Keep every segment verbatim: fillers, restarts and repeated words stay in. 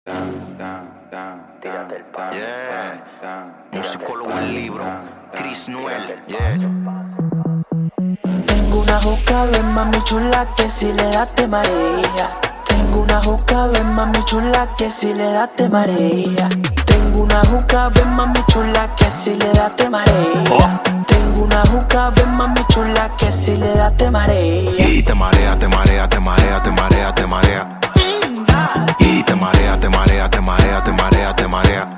Yeah. Musicólogo el libro, Chris Noel. Yeah. Tengo una juca, ven mami chula, que si le das te marea. Tengo una juca, ven mami chula, que si le das te marea. Tengo una juca, ven mami chula, que si le das te marea. Oh. Tengo una juca, ven mami chula, que si le das te marea. Y te marea, te marea, te marea, te marea, te marea. Y te marea, te marea, te marea, te marea, te marea.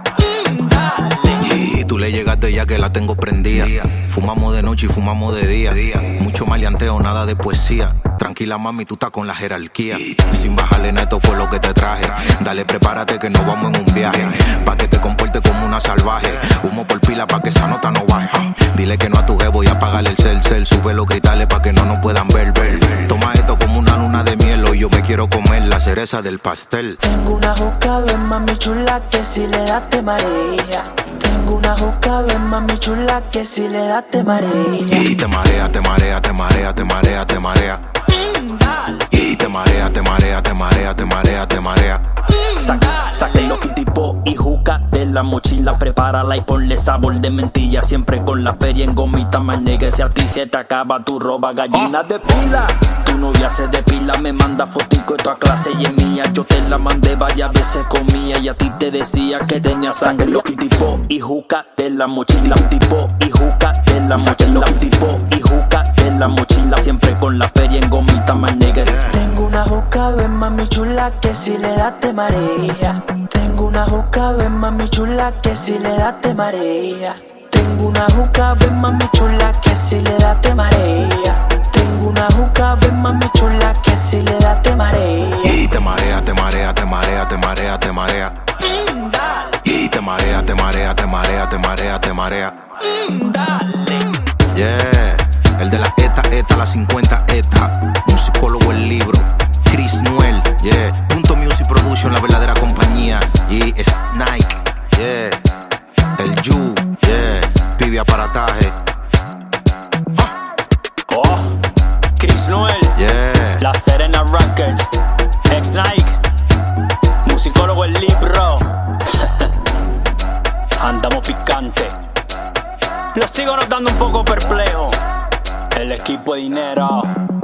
Y tú le llegaste ya que la tengo prendida. Fumamos de noche y fumamos de día. Mucho maleanteo, nada de poesía. Tranquila mami, tú estás con la jerarquía. Sin bajarle nada, esto fue lo que te traje. Dale, prepárate que nos vamos en un viaje. Pa' que te comportes como una salvaje. Humo por pila pa' que esa nota no baje. Dile que no a tu jevo y apagarle el cel, cel. Sube los cristales pa' que no nos puedan ver, ver. Toma esto como una luna de miel. Hoy yo me quiero comer la cereza del pastel. Tengo una juca, ven mami chula, que si le das te marea. Tengo una juca, ven mami chula, que si le das te marea. Y te marea, te marea, te marea, te marea, te marea. Y te marea, te marea, te marea, te marea, te marea. Saca, saca el tipo y juca de la mochila, prepárala y ponle sabor de mentira. Siempre con la feria en gomita, más negra. Si a ti se te acaba tu roba, gallina oh. de pila. Tu novia se depila, me manda fotico de toda clase y es mía. Yo te la mandé varias veces comía y a ti te decía que tenía sangre. Lo que tipo y juca de la mochila, tipo y juca de la mochila, tipo y juca de la mochila. Siempre con la feria en gomita, más negra. Tengo una juca, ven mami chula, que si le das te marea. Tengo una juca, ven mami chula, que si le das te marea. Tengo una juca, ven mami chula, que si le das te marea. Tengo una juca, ven mami chula, que si le das te marea. Y te marea, te marea, te marea, te marea, te marea. Y te marea, te marea, te marea, te marea, te marea. Yeah, el de la ETA, ETA, la cincuenta ETA. Musicólogo el libro, Chris Noel. Yeah, Punto Music Production, la verdadera compañía. Y es Nike, yeah. El Yu, yeah. Pibe aparataje. Oh, Chris Noel, Yeah. La Serena Records, ex Nike, musicólogo el libro. Andamos picante. Lo sigo notando un poco perplejo. El equipo de dinero.